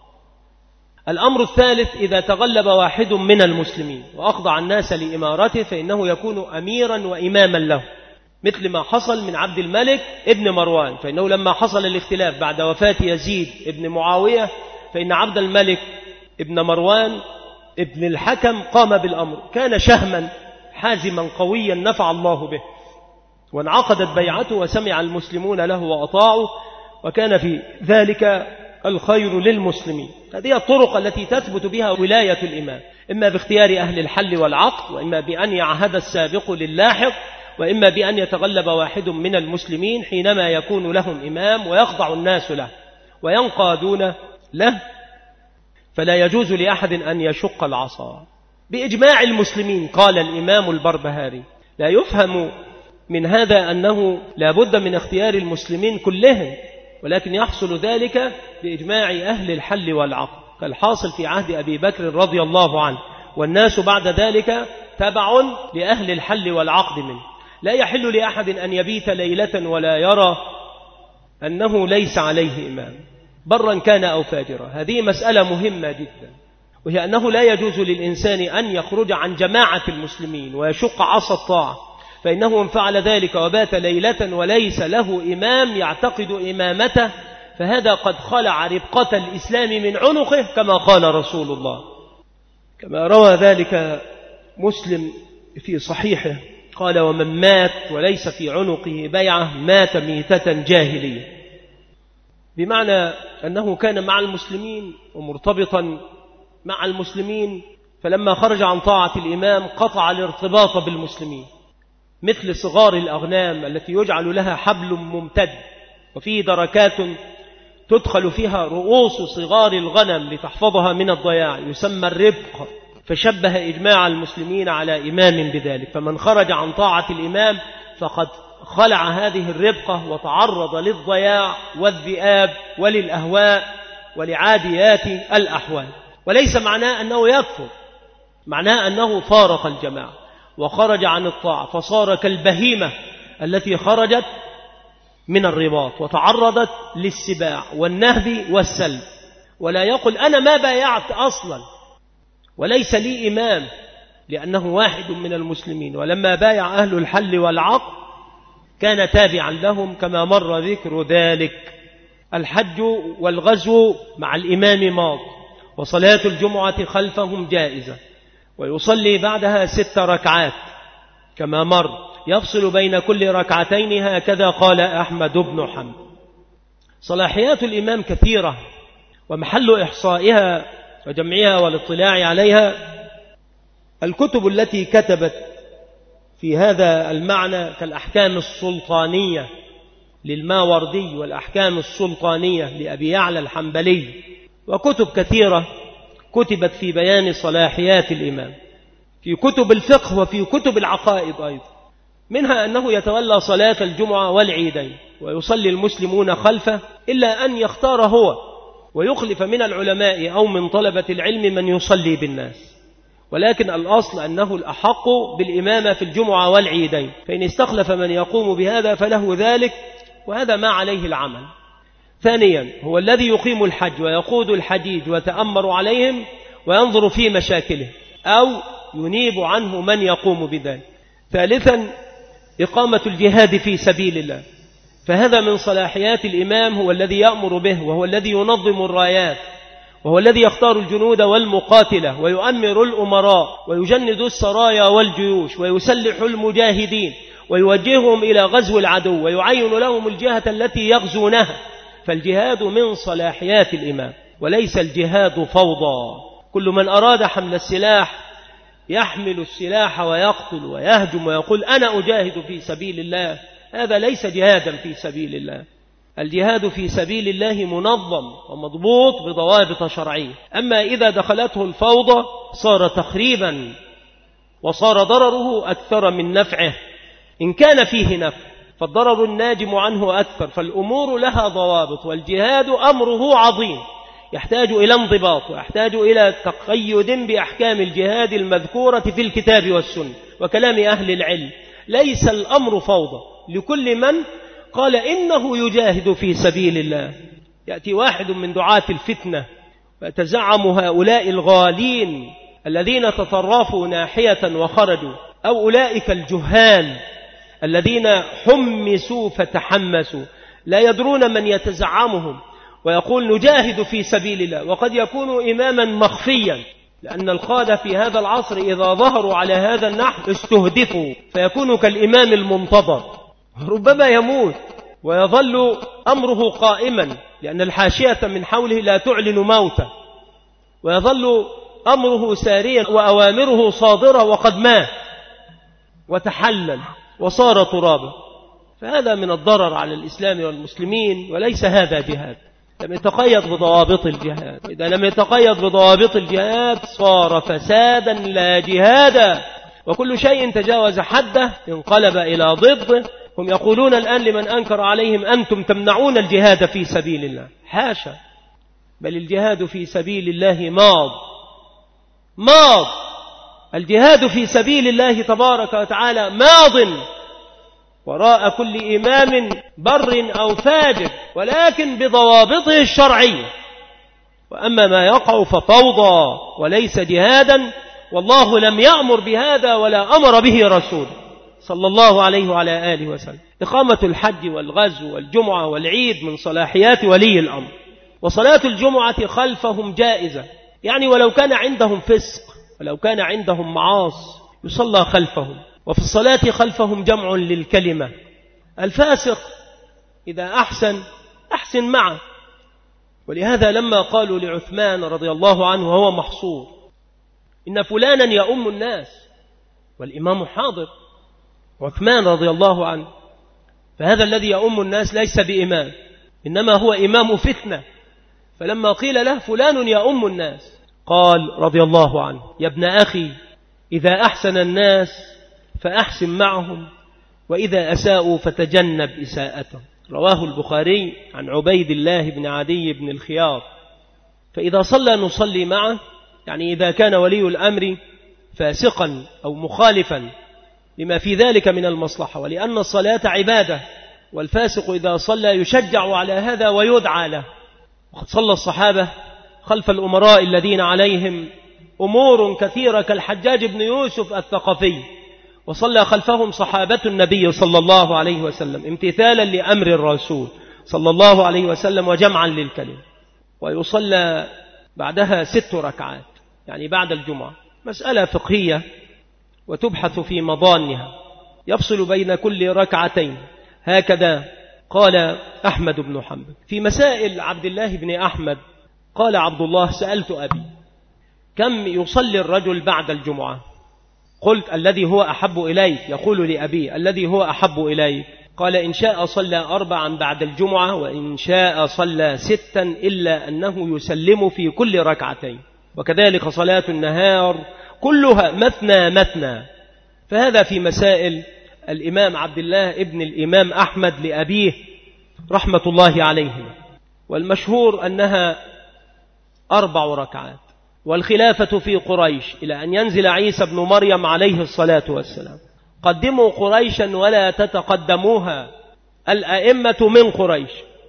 S2: الأمر الثالث، إذا تغلب واحد من المسلمين وأخضع الناس لإمارته فإنه يكون أميرا وإماما له، مثل ما حصل من عبد الملك ابن مروان، فإنه لما حصل الاختلاف بعد وفاة يزيد ابن معاوية فإن عبد الملك ابن مروان ابن الحكم قام بالأمر، كان شهما حازما قويا نفع الله به، وانعقدت بيعته وسمع المسلمون له وأطاعوا، وكان في ذلك الخير للمسلمين. هذه الطرق التي تثبت بها ولاية الإمام، إما باختيار أهل الحل والعقد، وإما بأن يعهد السابق للاحق، وإما بأن يتغلب واحد من المسلمين حينما يكون لهم إمام ويخضع الناس له وينقادون له، فلا يجوز لأحد أن يشق العصا بإجماع المسلمين. قال الإمام البربهاري: لا يفهم من هذا أنه لا بد من اختيار المسلمين كلهم، ولكن يحصل ذلك بإجماع أهل الحل والعقد، كالحاصل في عهد أبي بكر رضي الله عنه، والناس بعد ذلك تبع لأهل الحل والعقد منه. لا يحل لأحد أن يبيت ليلة ولا يرى أنه ليس عليه إمام، برا كان أو فاجرا. هذه مسألة مهمة جدا، وهي أنه لا يجوز للإنسان أن يخرج عن جماعة المسلمين ويشق عصا الطاعة، فإنه من فعل ذلك وبات ليلة وليس له إمام يعتقد إمامته، فهذا قد خلع ربقة الإسلام من عنقه، كما قال رسول الله، كما روى ذلك مسلم في صحيحه قال: ومن مات وليس في عنقه بيعة مات ميتة جاهلية، بمعنى أنه كان مع المسلمين ومرتبطا مع المسلمين، فلما خرج عن طاعة الإمام قطع الارتباط بالمسلمين، مثل صغار الأغنام التي يجعل لها حبل ممتد وفيه دركات تدخل فيها رؤوس صغار الغنم لتحفظها من الضياع، يسمى الربق، فشبه إجماع المسلمين على إمام بذلك. فمن خرج عن طاعة الإمام فقد خلع هذه الربقة وتعرض للضياع والذئاب وللأهواء ولعاديات الأحوال. وليس معناه أنه يكفر، معناه أنه فارق الجماعة وخرج عن الطاعة، فصار كالبهيمة التي خرجت من الرباط وتعرضت للسباع والنهب والسلب. ولا يقول أنا ما بايعت أصلا وليس لي إمام، لأنه واحد من المسلمين، ولما بايع أهل الحل والعقد كان تابعا لهم، كما مر ذكر ذلك. الحج والغزو مع الإمام ماض، وصلاة الجمعة خلفهم جائزة، ويصلي بعدها ست ركعات كما مر، يفصل بين كل ركعتين، هكذا قال أحمد بن حنبل. صلاحيات الإمام كثيرة، ومحل إحصائها وجمعها والاطلاع عليها الكتب التي كتبت في هذا المعنى، كالأحكام السلطانية للماوردي والأحكام السلطانية لأبي يعلى الحنبلي، وكتب كثيرة كتبت في بيان صلاحيات الإمام. في كتب الفقه وفي كتب العقائد أيضا، منها أنه يتولى صلاة الجمعة والعيدين ويصلي المسلمون خلفه، إلا أن يختار هو ويخلف من العلماء أو من طلبة العلم من يصلي بالناس، ولكن الأصل أنه الأحق بالإمامة في الجمعة والعيدين، فإن استخلف من يقوم بهذا فله ذلك، وهذا ما عليه العمل. ثانيا هو الذي يقيم الحج ويقود الحجيج ويتأمر عليهم وينظر في مشاكله، أو ينيب عنه من يقوم بذلك. ثالثا إقامة الجهاد في سبيل الله، فهذا من صلاحيات الإمام، هو الذي يأمر به، وهو الذي ينظم الرايات، وهو الذي يختار الجنود والمقاتلة ويؤمر الأمراء ويجند السرايا والجيوش ويسلح المجاهدين ويوجههم إلى غزو العدو ويعين لهم الجهة التي يغزونها. فالجهاد من صلاحيات الإمام، وليس الجهاد فوضى. كل من أراد حمل السلاح يحمل السلاح ويقتل ويهجم ويقول أنا أجاهد في سبيل الله، هذا ليس جهادا في سبيل الله. الجهاد في سبيل الله منظم ومضبوط بضوابط شرعية. أما إذا دخلته الفوضى صار تخريبا وصار ضرره أكثر من نفعه، إن كان فيه نفع فالضرر الناجم عنه أكثر. فالأمور لها ضوابط، والجهاد أمره عظيم يحتاج إلى انضباط ويحتاج إلى تقيد بأحكام الجهاد المذكورة في الكتاب والسنة وكلام أهل العلم. ليس الأمر فوضى لكل من قال إنه يجاهد في سبيل الله. يأتي واحد من دعاة الفتنة ويتزعم هؤلاء الغالين الذين تطرفوا ناحية وخرجوا، أو أولئك الجهال الذين حمسوا فتحمسوا لا يدرون من يتزعمهم، ويقول نجاهد في سبيل الله، وقد يكون إماما مخفيا، لأن القادة في هذا العصر إذا ظهروا على هذا النحو استهدفوا، فيكون كالإمام المنتظر، ربما يموت ويظل أمره قائما لأن الحاشية من حوله لا تعلن موته، ويظل أمره ساريا وأوامره صادرة وقد مات وتحلل وصار ترابا. فهذا من الضرر على الإسلام والمسلمين، وليس هذا جهاد. لم يتقيد بضوابط الجهاد. إذا لم يتقيد بضوابط الجهاد صار فسادا لا جهادا، وكل شيء تجاوز حده انقلب إلى ضده. هم يقولون الآن لمن أنكر عليهم أنتم تمنعون الجهاد في سبيل الله. حاشا، بل الجهاد في سبيل الله ماض ماض الجهاد في سبيل الله تبارك وتعالى ماض وراء كل إمام بر أو فاجر، ولكن بضوابطه الشرعية. وأما ما يقع ففوضى وليس جهادا، والله لم يأمر بهذا ولا أمر به رسول صلى الله عليه وعلى آله وسلم. إقامة الحج والغزو والجمعة والعيد من صلاحيات ولي الأمر، وصلاة الجمعة خلفهم جائزة، يعني ولو كان عندهم فسق ولو كان عندهم معاص يصلى خلفهم، وفي الصلاة خلفهم جمع للكلمة. الفاسق إذا أحسن أحسن معه، ولهذا لما قالوا لعثمان رضي الله عنه وهو محصور إن فلانا يؤم الناس والإمام حاضر، عثمان رضي الله عنه، فهذا الذي يؤم الناس ليس بإمام، إنما هو إمام فتنة. فلما قيل له فلان يؤم الناس قال رضي الله عنه يا ابن أخي إذا أحسن الناس فأحسن معهم، وإذا أساءوا فتجنب إساءتهم. رواه البخاري عن عبيد الله بن عدي بن الخيار. فإذا صلى نصلي معه، يعني إذا كان ولي الأمر فاسقا أو مخالفا لما في ذلك من المصلحة، ولأن الصلاة عبادة، والفاسق إذا صلى يشجع على هذا ويدعى له. وقد صلى الصحابة خلف الأمراء الذين عليهم أمور كثيرة كالحجاج بن يوسف الثقفي، وصلى خلفهم صحابة النبي صلى الله عليه وسلم امتثالا لأمر الرسول صلى الله عليه وسلم وجمعا للكلم. ويصلى بعدها ست ركعات، يعني بعد الجمعة، مسألة فقهية وتبحث في مضانها، يفصل بين كل ركعتين. هكذا قال أحمد بن حنبل في مسائل عبد الله بن أحمد. قال عبد الله سألت أبي كم يصلي الرجل بعد الجمعة؟ قلت الذي هو أحب إليك. يقول لأبي الذي هو أحب إليك؟ قال إن شاء صلى أربعا بعد الجمعة، وإن شاء صلى ستا، إلا أنه يسلم في كل ركعتين. وكذلك صلاة النهار كلها مثنى مثنى. فهذا في مسائل الإمام عبد الله ابن الإمام أحمد لأبيه رحمة الله عليه. والمشهور أنها أربع ركعات. والخلافة في قريش إلى أن ينزل عيسى بن مريم عليه الصلاة والسلام. قدموا قريشا ولا تتقدموها، الأئمة من قريش.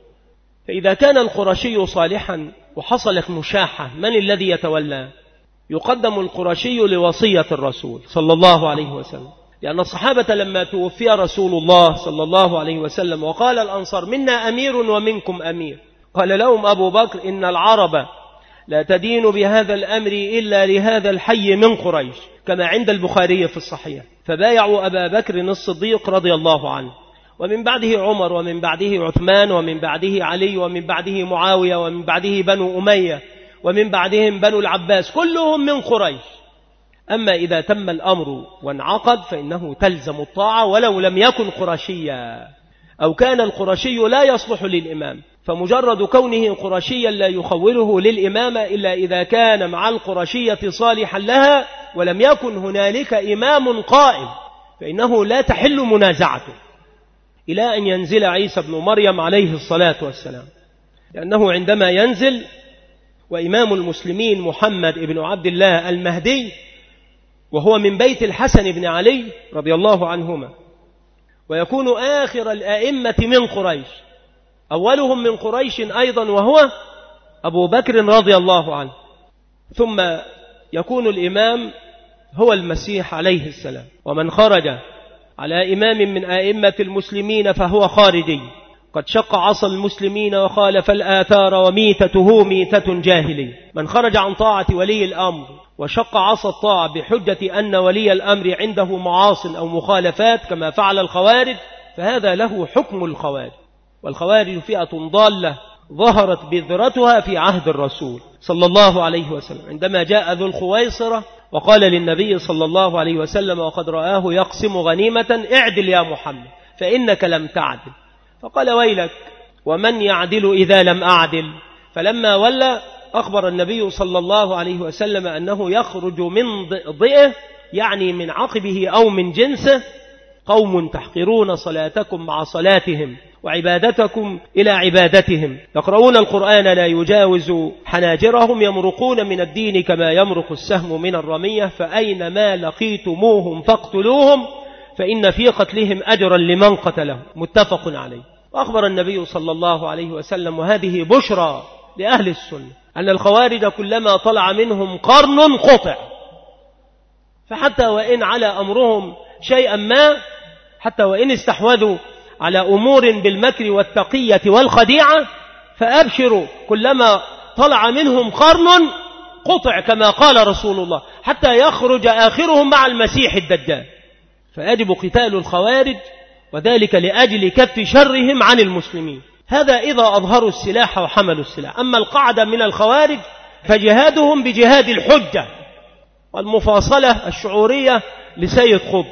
S2: فإذا كان القرشي صالحا وحصلت مشاحة، من الذي يتولى؟ يقدم القرشي لوصية الرسول صلى الله عليه وسلم، لأن الصحابة لما توفي رسول الله صلى الله عليه وسلم وقال الأنصار منا أمير ومنكم أمير، قال لهم أبو بكر إن العرب لا تدين بهذا الأمر إلا لهذا الحي من قريش، كما عند البخاري في الصحيح. فبايعوا أبا بكر الصديق رضي الله عنه، ومن بعده عمر، ومن بعده عثمان، ومن بعده علي، ومن بعده معاوية، ومن بعده بنو أمية، ومن بعدهم بنو العباس، كلهم من قريش. أما إذا تم الأمر وانعقد فإنه تلزم الطاعة ولو لم يكن قرشيا، أو كان القرشي لا يصلح للإمام، فمجرد كونه قرشيا لا يخوله للإمامة إلا إذا كان مع القرشية صالحا لها ولم يكن هنالك إمام قائم، فإنه لا تحل منازعته إلى أن ينزل عيسى بن مريم عليه الصلاة والسلام. لأنه عندما ينزل وإمام المسلمين محمد بن عبد الله المهدي، وهو من بيت الحسن بن علي رضي الله عنهما، ويكون آخر الأئمة من قريش، أولهم من قريش أيضا وهو أبو بكر رضي الله عنه، ثم يكون الإمام هو المسيح عليه السلام. ومن خرج على إمام من أئمة المسلمين فهو خارجي، قد شق عصا المسلمين وخالف الآثار وميتته ميتة جاهلي. من خرج عن طاعة ولي الأمر وشق عصا الطاعة بحجة أن ولي الأمر عنده معاص أو مخالفات كما فعل الخوارج، فهذا له حكم الخوارج. والخوارج فئة ضالة ظهرت بذرتها في عهد الرسول صلى الله عليه وسلم، عندما جاء ذو الخويصرة وقال للنبي صلى الله عليه وسلم وقد رآه يقسم غنيمة اعدل يا محمد فإنك لم تعدل، فقال ويلك ومن يعدل إذا لم أعدل. فلما ولى أخبر النبي صلى الله عليه وسلم أنه يخرج من ضئه، يعني من عقبه أو من جنسه، قوم تحقرون صلاتكم مع صلاتهم وعبادتكم إلى عبادتهم، يقرؤون القرآن لا يجاوز حناجرهم، يمرقون من الدين كما يمرق السهم من الرمية، فأينما لقيتموهم فاقتلوهم فإن في قتلهم أجرا لمن قتلهم، متفق عليه. وأخبر النبي صلى الله عليه وسلم، وهذه بشرى لأهل السنة، أن الخوارج كلما طلع منهم قرن قطع، فحتى وإن على أمرهم شيئا ما، حتى وإن استحوذوا على أمور بالمكر والتقية والخديعة، فأبشروا كلما طلع منهم قرن قطع كما قال رسول الله، حتى يخرج آخرهم مع المسيح الدجال. فيجب قتال الخوارج، وذلك لأجل كف شرهم عن المسلمين. هذا إذا أظهروا السلاح وحملوا السلاح. أما القاعدة من الخوارج فجهادهم بجهاد الحجة والمفاصلة الشعورية لسيد قطب،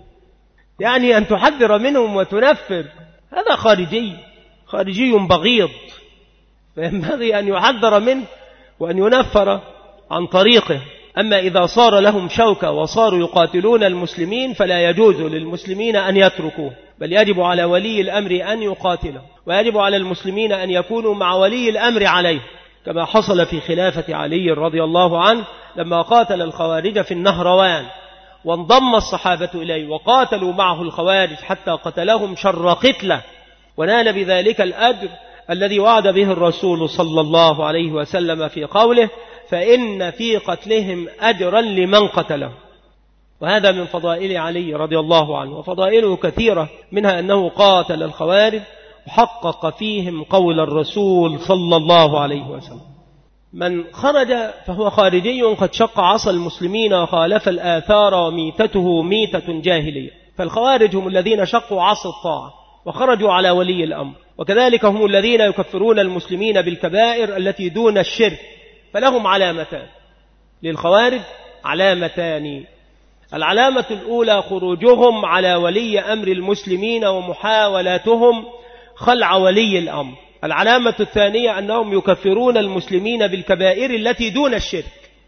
S2: يعني أن تحذر منهم وتنفر، هذا خارجي خارجي بغيض، فينبغي أن يحذر منه وأن ينفر عن طريقه. أما إذا صار لهم شوكة وصاروا يقاتلون المسلمين فلا يجوز للمسلمين أن يتركوه، بل يجب على ولي الأمر أن يقاتله، ويجب على المسلمين أن يكونوا مع ولي الأمر عليه، كما حصل في خلافة علي رضي الله عنه لما قاتل الخوارج في النهروان، وانضم الصحابة إليه وقاتلوا معه الخوارج حتى قتلهم شر قتله، ونال بذلك الأجر الذي وعد به الرسول صلى الله عليه وسلم في قوله فإن في قتلهم أجرا لمن قتله. وهذا من فضائل علي رضي الله عنه، وفضائله كثيرة، منها أنه قاتل الخوارج وحقق فيهم قول الرسول صلى الله عليه وسلم. من خرج فهو خارجي قد شق عصا المسلمين وخالف الآثار وميتته ميتة جاهلية. فالخوارج هم الذين شقوا عصا الطاعة وخرجوا على ولي الأمر، وكذلك هم الذين يكفرون المسلمين بالكبائر التي دون الشرك. فلهم علامتان للخوارج، علامتان: العلامة الأولى خروجهم على ولي أمر المسلمين ومحاولاتهم خلع ولي الأمر. العلامة الثانية أنهم يكفرون المسلمين بالكبائر التي دون الشرك،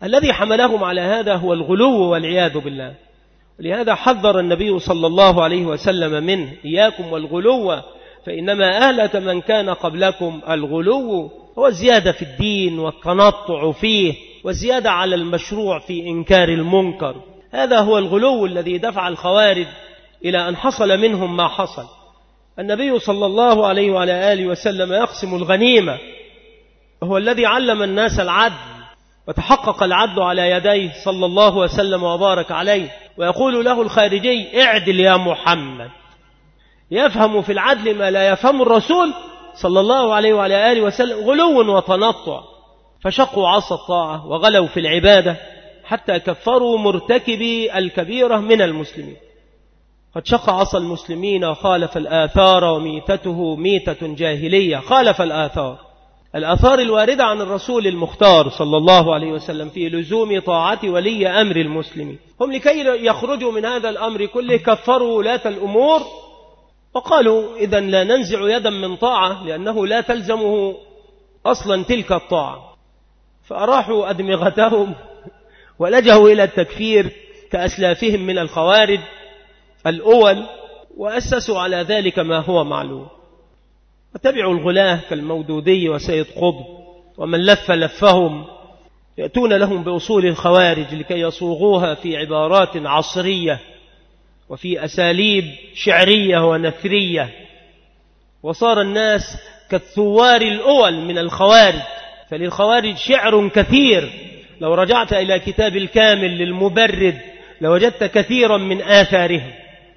S2: الذي حملهم على هذا هو الغلو والعياذ بالله. ولهذا حذر النبي صلى الله عليه وسلم منه: إياكم والغلو فإنما أهلك من كان قبلكم الغلو، هو الزيادة في الدين والتنطع فيه والزيادة على المشروع في إنكار المنكر. هذا هو الغلو الذي دفع الخوارج إلى أن حصل منهم ما حصل. النبي صلى الله عليه وعلى آله وسلم يقسم الغنيمة، وهو الذي علم الناس العدل، وتحقق العدل على يديه صلى الله وسلم وبارك عليه. ويقول له الخارجي: اعدل يا محمد. يفهم في العدل ما لا يفهم الرسول صلى الله عليه وعلى آله وسلم، غلو وتنطع. فشقوا عصا الطاعة وغلوا في العبادة حتى كفروا مرتكبي الكبيرة من المسلمين. قد شق عصا المسلمين وخالف الآثار، وميتته ميتة جاهلية. خالف الآثار، الآثار الواردة عن الرسول المختار صلى الله عليه وسلم في لزوم طاعة ولي أمر المسلمين. هم لكي يخرجوا من هذا الأمر كله كفروا ولاة الأمور وقالوا: إذن لا ننزع يدا من طاعة، لأنه لا تلزمه أصلا تلك الطاعة. فأراحوا أدمغتهم ولجأوا إلى التكفير كأسلافهم من الخوارج الأول، وأسسوا على ذلك ما هو معلوم. وتبعوا الغلاة كالمودودي وسيد قطب ومن لف لفهم، يأتون لهم بأصول الخوارج لكي يصوغوها في عبارات عصرية وفي أساليب شعرية ونثرية. وصار الناس كالثوار الأول من الخوارج، فللخوارج شعر كثير. لو رجعت إلى كتاب الكامل للمبرد لوجدت كثيرا من آثارهم.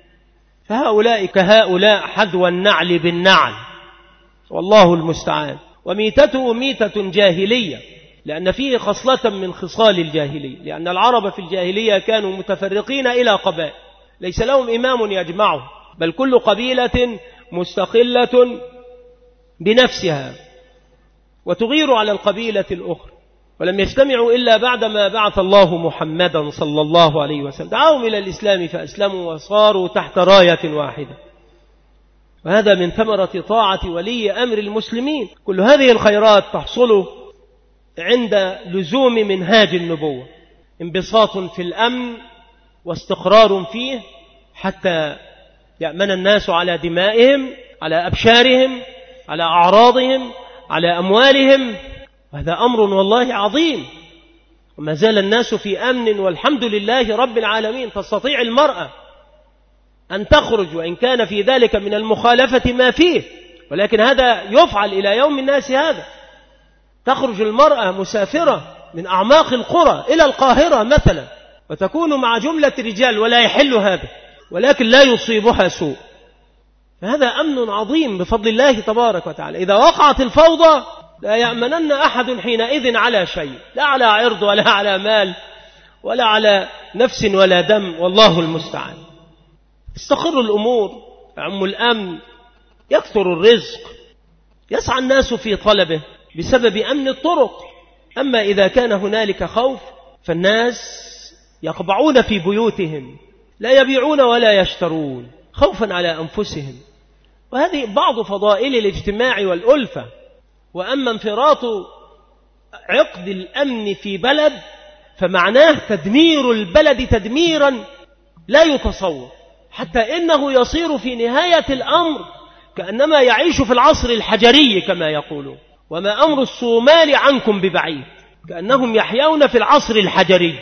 S2: فهؤلاء كهؤلاء حذو النعل بالنعل، والله المستعان. وميتته ميتة جاهلية، لأن فيه خصلة من خصال الجاهلية، لأن العرب في الجاهلية كانوا متفرقين إلى قبائل، ليس لهم إمام يجمعهم، بل كل قبيلة مستقلة بنفسها وتغير على القبيلة الأخرى. ولم يجتمعوا إلا بعدما بعث الله محمدا صلى الله عليه وسلم، دعاهم إلى الإسلام فأسلموا وصاروا تحت راية واحدة. وهذا من ثمرة طاعة ولي أمر المسلمين. كل هذه الخيرات تحصل عند لزوم منهاج النبوة، انبساط في الأمن واستقرار فيه حتى يأمن الناس على دمائهم، على أبشارهم، على أعراضهم، على أموالهم. وهذا أمر والله عظيم، وما زال الناس في أمن والحمد لله رب العالمين. تستطيع المرأة أن تخرج، وإن كان في ذلك من المخالفة ما فيه، ولكن هذا يفعل إلى يوم الناس هذا. تخرج المرأة مسافرة من أعماق القرى إلى القاهرة مثلا، وتكون مع جملة رجال ولا يحل هذا، ولكن لا يصيبها سوء. فهذا أمن عظيم بفضل الله تبارك وتعالى. إذا وقعت الفوضى لا يأمنن أحد حينئذ على شيء، لا على عرض ولا على مال ولا على نفس ولا دم، والله المستعان. استقر الأمور، يعم الأمن، يكثر الرزق، يسعى الناس في طلبه بسبب أمن الطرق. أما إذا كان هنالك خوف فالناس يقبعون في بيوتهم، لا يبيعون ولا يشترون خوفا على أنفسهم. وهذه بعض فضائل الاجتماع والألفة. وأما انفراط عقد الأمن في بلد فمعناه تدمير البلد تدميرا لا يتصور، حتى إنه يصير في نهاية الأمر كأنما يعيش في العصر الحجري كما يقولون. وما أمر الصومال عنكم ببعيد، كأنهم يحيون في العصر الحجري.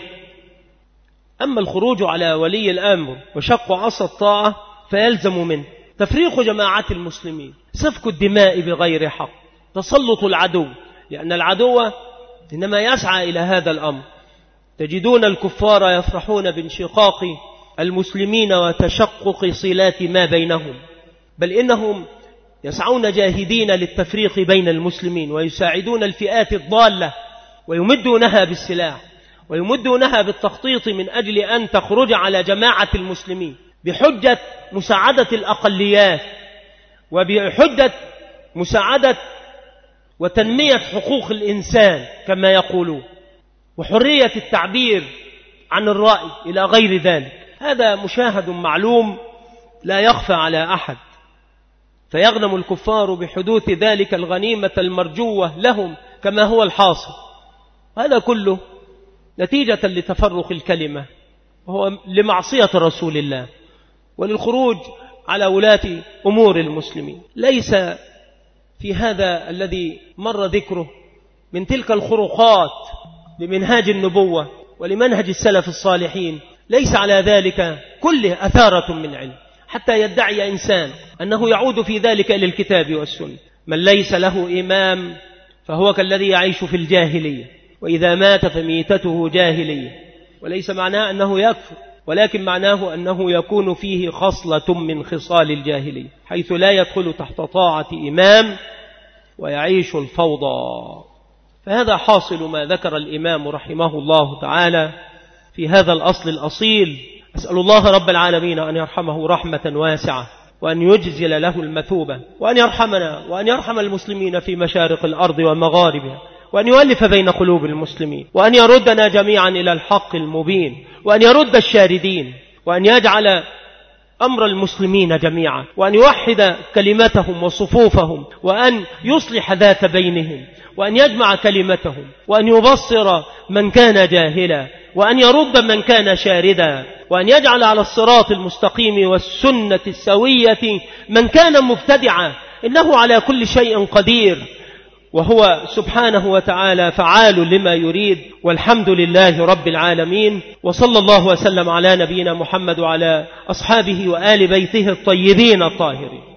S2: أما الخروج على ولي الأمر وشق عصا الطاعة فيلزم منه تفريق جماعة المسلمين، سفك الدماء بغير حق، تسلط العدو، لأن العدو إنما يسعى إلى هذا الأمر. تجدون الكفار يفرحون بانشقاق المسلمين وتشقق صلات ما بينهم، بل إنهم يسعون جاهدين للتفريق بين المسلمين، ويساعدون الفئات الضالة ويمدونها بالسلاح ويمدونها بالتخطيط من أجل أن تخرج على جماعة المسلمين بحجة مساعدة الأقليات، وبحجة مساعدة وتنمية حقوق الإنسان كما يقولون، وحرية التعبير عن الرأي إلى غير ذلك. هذا مشاهد معلوم لا يخفى على أحد. فيغنم الكفار بحدوث ذلك الغنيمة المرجوة لهم كما هو الحاصل. هذا كله نتيجة لتفرق الكلمة وهو لمعصية رسول الله وللخروج على ولاة أمور المسلمين. ليس في هذا الذي مر ذكره من تلك الخروقات لمنهاج النبوة ولمنهج السلف الصالحين، ليس على ذلك كله أثارة من علم حتى يدعي إنسان أنه يعود في ذلك إلى الكتاب والسنة. من ليس له إمام فهو كالذي يعيش في الجاهلية، وإذا مات فميتته جاهلية. وليس معناه أنه يكفر، ولكن معناه أنه يكون فيه خصلة من خصال الجاهلية، حيث لا يدخل تحت طاعة إمام ويعيش الفوضى. فهذا حاصل ما ذكر الإمام رحمه الله تعالى في هذا الأصل الأصيل. أسأل الله رب العالمين أن يرحمه رحمة واسعة، وأن يجزل له المثوبة، وأن يرحمنا وأن يرحم المسلمين في مشارق الأرض ومغاربها، وأن يؤلف بين قلوب المسلمين، وأن يردنا جميعا إلى الحق المبين، وأن يرد الشاردين، وأن يجعل أمر المسلمين جميعا، وأن يوحد كلمتهم وصفوفهم، وأن يصلح ذات بينهم، وأن يجمع كلمتهم، وأن يبصر من كان جاهلا، وأن يرد من كان شاردا، وأن يجعل على الصراط المستقيم والسنة السوية من كان مبتدعا. إنه على كل شيء قدير، وهو سبحانه وتعالى فعال لما يريد. والحمد لله رب العالمين، وصلى الله وسلم على نبينا محمد وعلى أصحابه وآل بيته الطيبين الطاهرين.